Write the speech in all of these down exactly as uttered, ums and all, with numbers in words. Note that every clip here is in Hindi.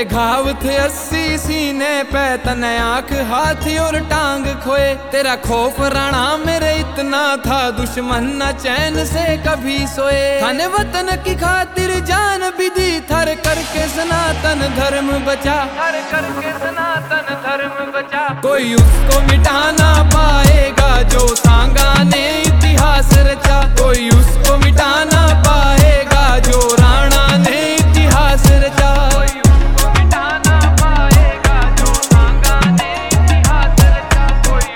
तेरे घाव थे अस्सी सीने पे, तने आंख हाथ और टांग खोए। तेरा खौफ राणा मेरे इतना था, दुश्मन न चैन से कभी सोए। खाने वतन की खातिर जान भी दी, थर करके सनातन धर्म बचा, थर करके सनातन धर्म बचा। कोई उसको मिटा ना पाएगा जो सांगा ने इतिहास रचा, कोई उसको मिटा ना पाएगा जो राणा ने इतिहास रचा। कोई उसको मिटा ना पाएगा जो सांगा ने इतिहास रचा, कोई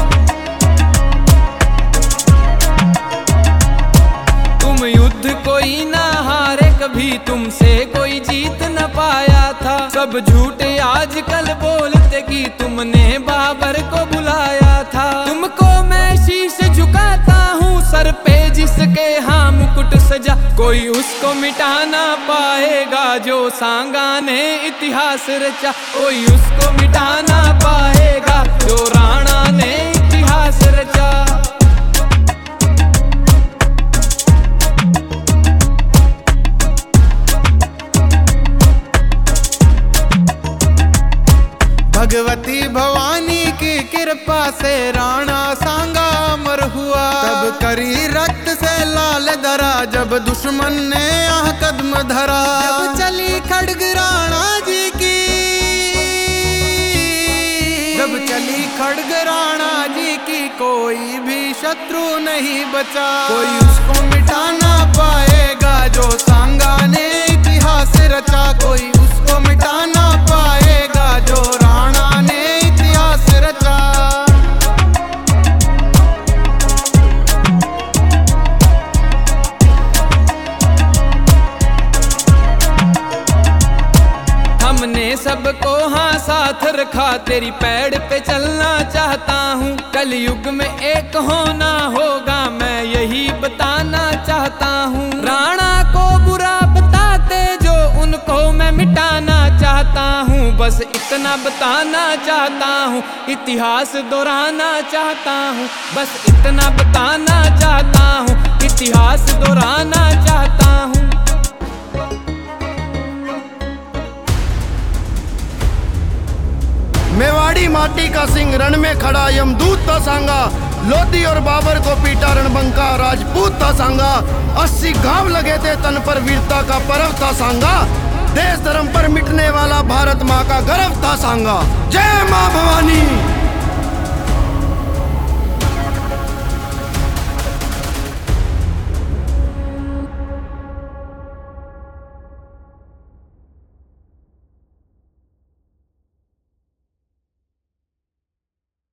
तुम युद्ध कोई ना हारे कभी, तुमसे कोई जीत न पाया था। सब झूठे आजकल बोलते कि तुमने बाबर को बुलाया था। तुमको मैं शीश झुकाता हूँ सर पे जिसके हाँ मुकुट सजा, कोई उसको मिटा ना पाएगा जो सांगा ने इतिहास रचा। कोई उसको मिटा ना पाएगा जो राणा ने इतिहास रचा। भगवती भवानी की कृपा से राणा सांगा अमर हुआ। तब करी रक्त से लाल धरा, जब दुश्मन ने आह कदम धरा। जब चली खड्ग राणा जी की, जब चली खड्ग राणा जी की, कोई भी शत्रु नहीं बचा। कोई उसको मिटा ना पाएगा जो सांगा ने इतिहास रचा। कोई उसको मिटा ना पाएगा जो राणा ने इतिहास रचा। हमने सबको हाँ साथ रखा, तेरी पैड़ पे चलना चाहता हूँ। कलयुग में एक होना होगा, मैं यही बताना चाहता हूँ। राणा को बुरा बताते जो उनको मैं मिटाना चाहता हूँ। बस इतना बताना चाहता हूँ, इतिहास दोहराना चाहता हूँ। बस इतना बताना चाहता हूँ, इतिहास दोहराना चाहता हूँ। मेवाड़ी माटी का सिंह रण में खड़ा यमदूत था सांगा। लोधी और बाबर को पीटा रणबंका, राजपूत था सांगा। अस्सी घाव लगे थे तन पर, वीरता का पर्व था सांगा। देश धर्म पर मिटने वाला भारत माँ का गर्व था सांगा। जय माँ भवानी।